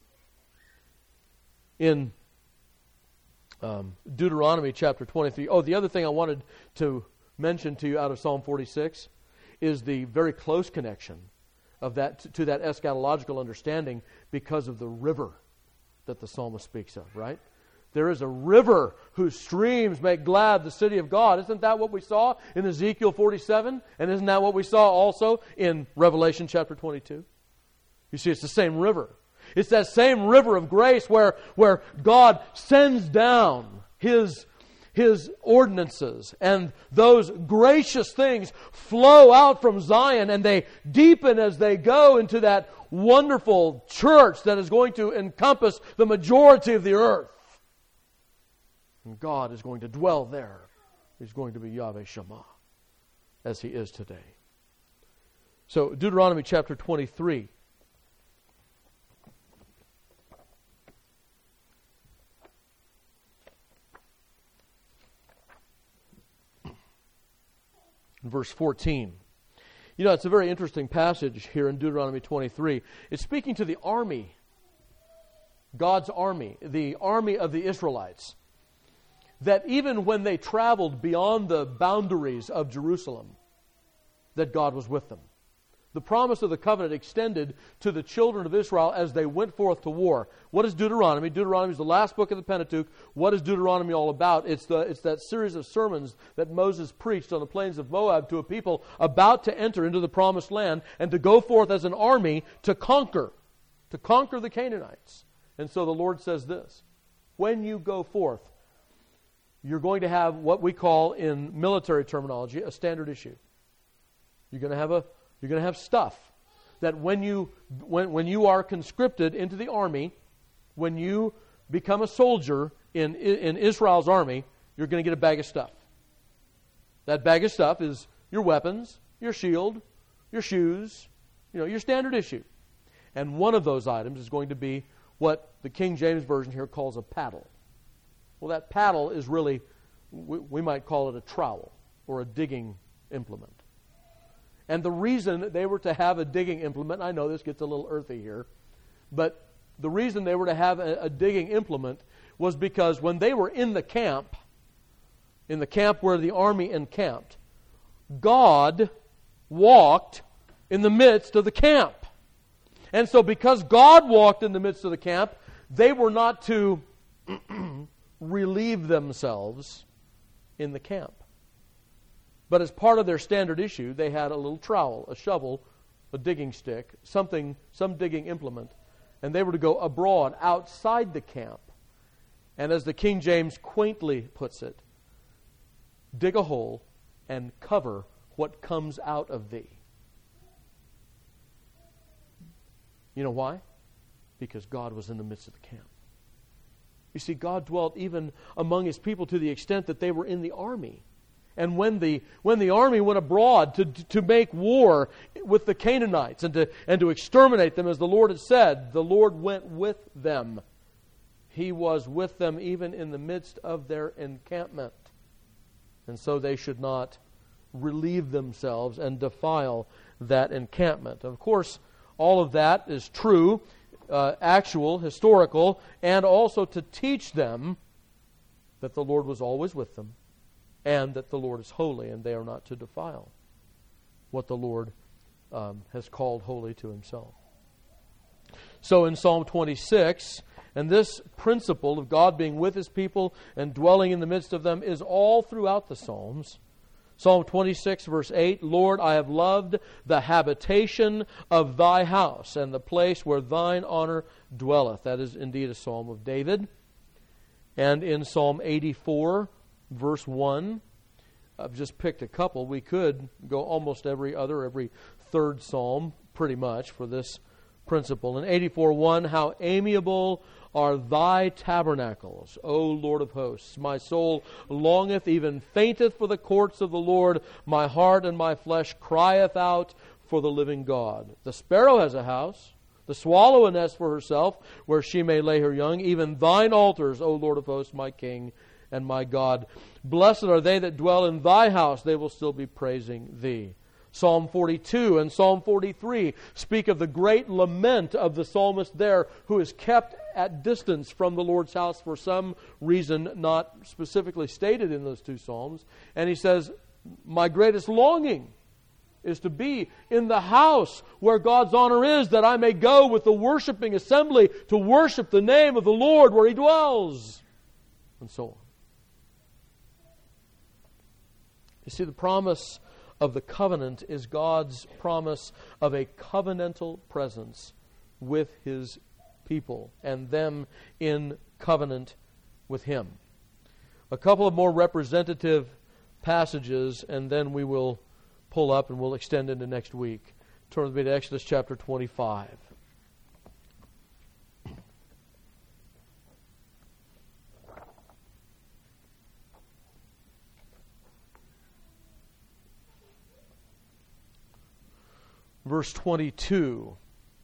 In Um, Deuteronomy chapter twenty-three. Oh, the other thing I wanted to mention to you out of Psalm forty-six is the very close connection of that to, to that eschatological understanding because of the river that the psalmist speaks of, right? There is a river whose streams make glad the city of God. Isn't that what we saw in Ezekiel forty-seven? And isn't that what we saw also in Revelation chapter twenty-two? You see, it's the same river. It's that same river of grace where, where God sends down His, His ordinances, and those gracious things flow out from Zion, and they deepen as they go into that wonderful church that is going to encompass the majority of the earth. And God is going to dwell there. He's going to be Yahweh Shammah, as He is today. So Deuteronomy chapter twenty-three. Verse fourteen. You know, it's a very interesting passage here in Deuteronomy twenty-three. It's speaking to the army, God's army, the army of the Israelites, that even when they traveled beyond the boundaries of Jerusalem, that God was with them. The promise of the covenant extended to the children of Israel as they went forth to war. What is Deuteronomy? Deuteronomy is the last book of the Pentateuch. What is Deuteronomy all about? It's the it's that series of sermons that Moses preached on the plains of Moab to a people about to enter into the promised land and to go forth as an army to conquer, to conquer the Canaanites. And so the Lord says this, when you go forth, you're going to have what we call in military terminology a standard issue. You're going to have a you're going to have stuff that when you when when you are conscripted into the army, when you become a soldier in in Israel's army, you're going to get a bag of stuff. That bag of stuff is your weapons, your shield, your shoes, you know, your standard issue. And one of those items is going to be what the King James Version here calls a paddle. Well, that paddle is really, we, we might call it a trowel or a digging implement. And the reason that they were to have a digging implement, I know this gets a little earthy here, but the reason they were to have a, a digging implement was because when they were in the camp, in the camp where the army encamped, God walked in the midst of the camp. And so because God walked in the midst of the camp, they were not to relieve themselves in the camp. But as part of their standard issue, they had a little trowel, a shovel, a digging stick, something, some digging implement. And they were to go abroad, outside the camp. And as the King James quaintly puts it, dig a hole and cover what comes out of thee. You know why? Because God was in the midst of the camp. You see, God dwelt even among His people to the extent that they were in the army. And when the when the army went abroad to to make war with the Canaanites and to and to exterminate them, as the Lord had said, the Lord went with them. He was with them even in the midst of their encampment. And so they should not relieve themselves and defile that encampment. Of course, all of that is true, uh, actual, historical, and also to teach them that the Lord was always with them and that the Lord is holy and they are not to defile what the Lord um, has called holy to Himself. So in Psalm twenty-six, and this principle of God being with His people and dwelling in the midst of them is all throughout the Psalms. Psalm twenty-six, verse eight, Lord, I have loved the habitation of Thy house and the place where Thine honor dwelleth. That is indeed a psalm of David. And in Psalm eighty-four, verse one, I've just picked a couple. We could go almost every other, every third psalm, pretty much, for this principle. In eighty-four one, how amiable are Thy tabernacles, O Lord of hosts. My soul longeth, even fainteth for the courts of the Lord. My heart and my flesh crieth out for the living God. The sparrow has a house, the swallow a nest for herself, where she may lay her young. Even Thine altars, O Lord of hosts, my King and my God. Blessed are they that dwell in Thy house. They will still be praising Thee. Psalm forty-two and Psalm forty-three speak of the great lament of the psalmist there, who is kept at distance from the Lord's house for some reason not specifically stated in those two psalms. And he says, my greatest longing is to be in the house where God's honor is, that I may go with the worshiping assembly to worship the name of the Lord where He dwells. And so on. You see, the promise of the covenant is God's promise of a covenantal presence with His people and them in covenant with Him. A couple of more representative passages, and then we will pull up and we'll extend into next week. Turn with me to Exodus chapter twenty-five. Verse twenty-two,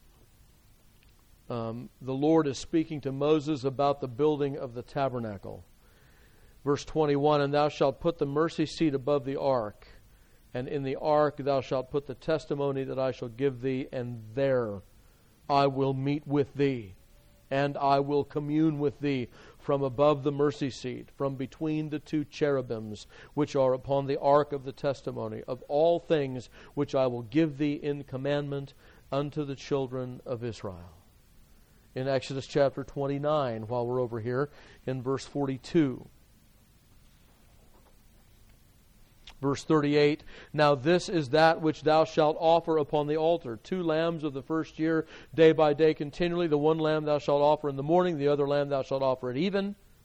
um, the Lord is speaking to Moses about the building of the tabernacle. Verse twenty-one, and thou shalt put the mercy seat above the ark, and in the ark thou shalt put the testimony that I shall give thee, and there I will meet with thee, and I will commune with thee from above the mercy seat, from between the two cherubims, which are upon the ark of the testimony, of all things which I will give thee in commandment unto the children of Israel. In Exodus chapter twenty-nine, while we're over here, in verse forty-two. Verse thirty-eight, now this is that which thou shalt offer upon the altar, two lambs of the first year, day by day continually. The one lamb thou shalt offer in the morning, the other lamb thou shalt offer at even.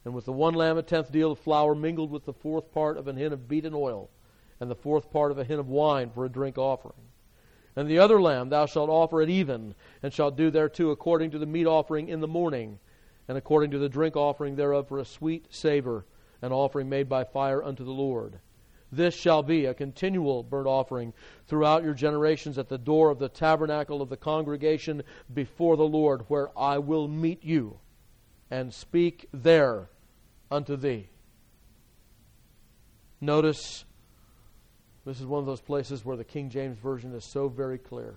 And with the one lamb a tenth deal of flour mingled with the fourth part of an hin of beaten oil, and the fourth part of a hin of wine for a drink offering. And the other lamb thou shalt offer at even, and shalt do thereto according to the meat offering in the morning, and according to the drink offering thereof for a sweet savor, an offering made by fire unto the Lord. This shall be a continual burnt offering throughout your generations at the door of the tabernacle of the congregation before the Lord, where I will meet you, and speak there unto thee. Notice, this is one of those places where the King James Version is so very clear.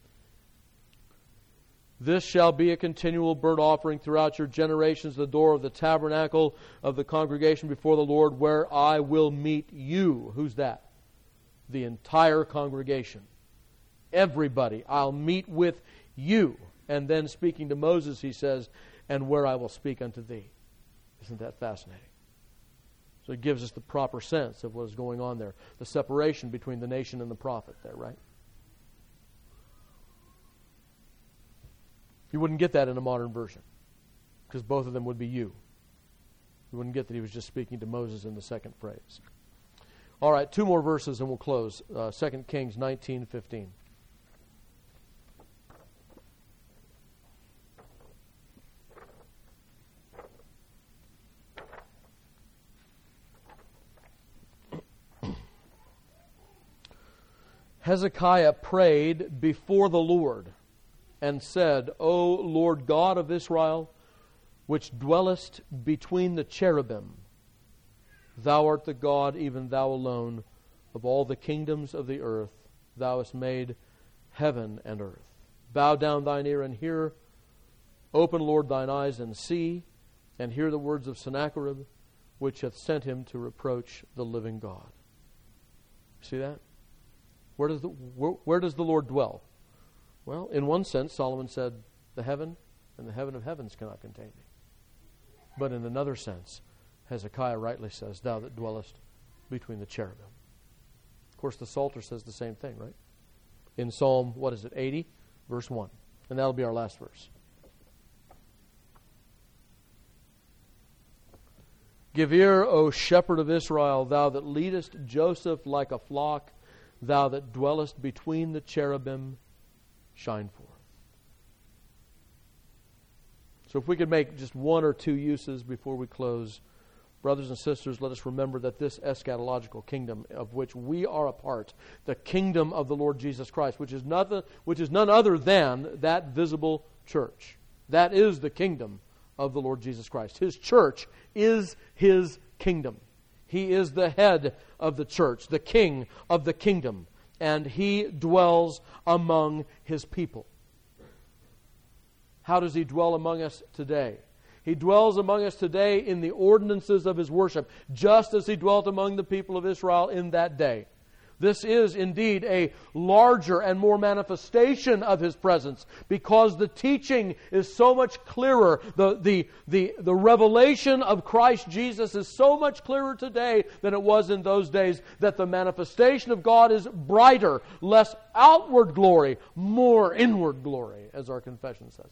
This shall be a continual burnt offering throughout your generations, the door of the tabernacle of the congregation before the Lord, where I will meet you. Who's that? The entire congregation. Everybody. I'll meet with you. And then speaking to Moses, he says, and where I will speak unto thee. Isn't that fascinating? So it gives us the proper sense of what is going on there. The separation between the nation and the prophet there, right? You wouldn't get that in a modern version, because both of them would be you. You wouldn't get that he was just speaking to Moses in the second phrase. All right, two more verses and we'll close. Uh, Second Kings nineteen fifteen. Hezekiah prayed before the Lord, and said, O Lord God of Israel, which dwellest between the cherubim, thou art the God, even thou alone, of all the kingdoms of the earth. Thou hast made heaven and earth. Bow down thine ear and hear. Open, Lord, thine eyes and see, and hear the words of Sennacherib, which hath sent him to reproach the living God. See that? Where does the, where, where does the Lord dwell? Well, in one sense, Solomon said, the heaven and the heaven of heavens cannot contain me. But in another sense, Hezekiah rightly says, thou that dwellest between the cherubim. Of course, the Psalter says the same thing, right? In Psalm, what is it, eighty, verse one. And that'll be our last verse. Give ear, O shepherd of Israel, thou that leadest Joseph like a flock, thou that dwellest between the cherubim, shine forth. So if we could make just one or two uses before we close, brothers and sisters, let us remember that this eschatological kingdom of which we are a part, the kingdom of the Lord Jesus Christ, which is nothing, which is none other than that visible church. That is the kingdom of the Lord Jesus Christ. His church is His kingdom. He is the head of the church, the king of the kingdom, and He dwells among His people. How does He dwell among us today? He dwells among us today in the ordinances of His worship, just as He dwelt among the people of Israel in that day. This is indeed a larger and more manifestation of His presence, because the teaching is so much clearer. The, the, the, the revelation of Christ Jesus is so much clearer today than it was in those days, that the manifestation of God is brighter, less outward glory, more inward glory, as our confession says.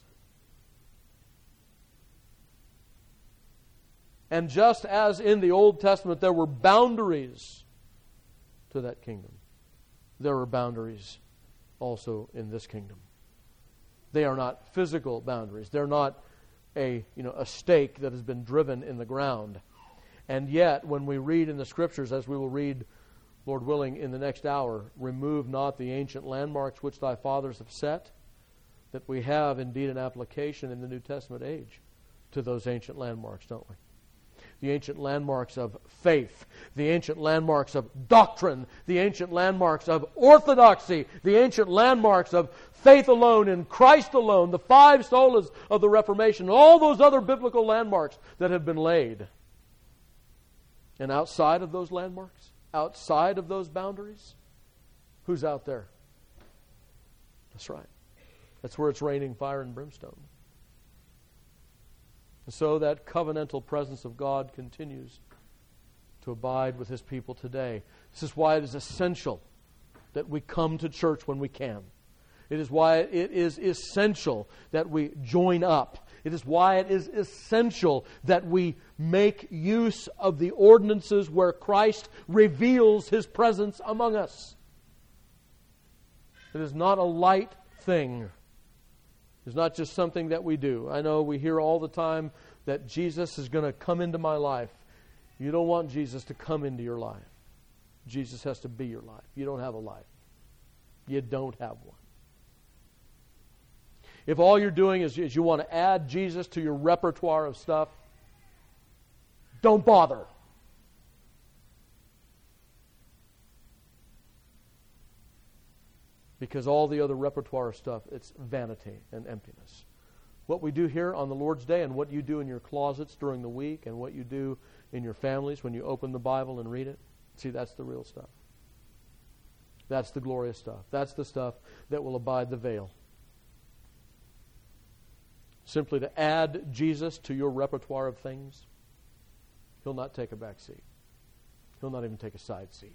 And just as in the Old Testament there were boundaries to that kingdom, there are boundaries also in this kingdom. They are not physical boundaries. They're not a, you know, a stake that has been driven in the ground. And yet, when we read in the Scriptures, as we will read, Lord willing, in the next hour, remove not the ancient landmarks which thy fathers have set, that we have indeed an application in the New Testament age to those ancient landmarks, don't we? The ancient landmarks of faith, the ancient landmarks of doctrine, the ancient landmarks of orthodoxy, the ancient landmarks of faith alone in Christ alone, the five solas of the Reformation, all those other biblical landmarks that have been laid. And outside of those landmarks, outside of those boundaries, who's out there? That's right. That's where it's raining fire and brimstone. And so that covenantal presence of God continues to abide with His people today. This is why it is essential that we come to church when we can. It is why it is essential that we join up. It is why it is essential that we make use of the ordinances where Christ reveals His presence among us. It is not a light thing. It's not just something that we do. I know we hear all the time that Jesus is going to come into my life. You don't want Jesus to come into your life. Jesus has to be your life. You don't have a life. You don't have one. If all you're doing is, is you want to add Jesus to your repertoire of stuff, don't bother. Because all the other repertoire of stuff, it's vanity and emptiness. What we do here on the Lord's Day and what you do in your closets during the week and what you do in your families when you open the Bible and read it, see, that's the real stuff. That's the glorious stuff. That's the stuff that will abide the veil. Simply to add Jesus to your repertoire of things, He'll not take a back seat. He'll not even take a side seat.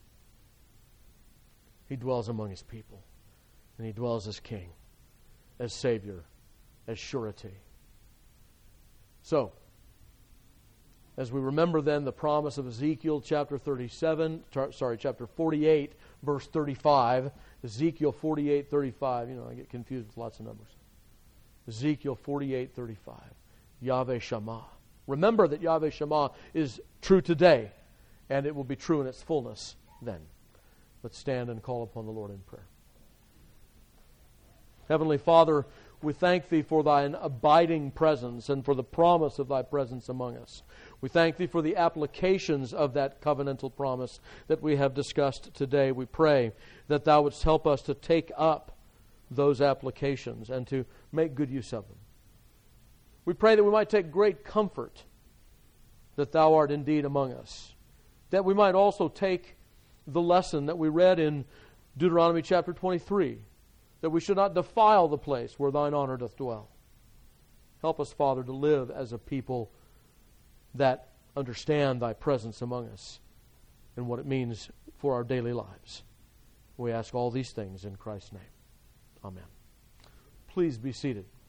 He dwells among His people. And He dwells as King, as Savior, as surety. So, as we remember then the promise of Ezekiel chapter thirty-seven, sorry, chapter forty-eight, verse thirty-five, Ezekiel forty-eight, thirty-five, you know, I get confused with lots of numbers. Ezekiel forty-eight, thirty-five, Yahweh Shammah. Remember that Yahweh Shammah is true today, and it will be true in its fullness then. Let's stand and call upon the Lord in prayer. Heavenly Father, we thank Thee for Thine abiding presence and for the promise of Thy presence among us. We thank Thee for the applications of that covenantal promise that we have discussed today. We pray that Thou wouldst help us to take up those applications and to make good use of them. We pray that we might take great comfort that Thou art indeed among us. That we might also take the lesson that we read in Deuteronomy chapter twenty-three, that we should not defile the place where Thine honor doth dwell. Help us, Father, to live as a people that understand Thy presence among us and what it means for our daily lives. We ask all these things in Christ's name. Amen. Please be seated.